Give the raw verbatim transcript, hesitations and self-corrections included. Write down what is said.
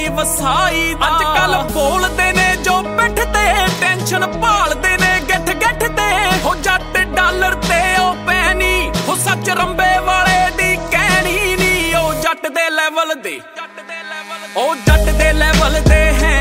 ਵਸਾਈ ਦਾ ਅੱਜ ਕੱਲ ਬੋਲਦੇ ਨੇ ਜੋ ਪਿੱਠ ਤੇ ਟੈਨਸ਼ਨ ਭਾਲਦੇ ਨੇ ਗਿੱਠ ਗਿੱਠ ਤੇ ਹੋ ਜੱਟ ਡਾਲਰ ਤੇ ਉਹ ਪੈਣੀ ਹੋ ਸੱਚ ਰੰਬੇ ਵਾਲੇ ਦੀ ਕਹਿਣੀ ਨੀ ਉਹ ਜੱਟ ਦੇ ਲੈਵਲ ਦੇ ਉਹ ਜੱਟ ਦੇ ਲੈਵਲ ਦੇ ਹੈ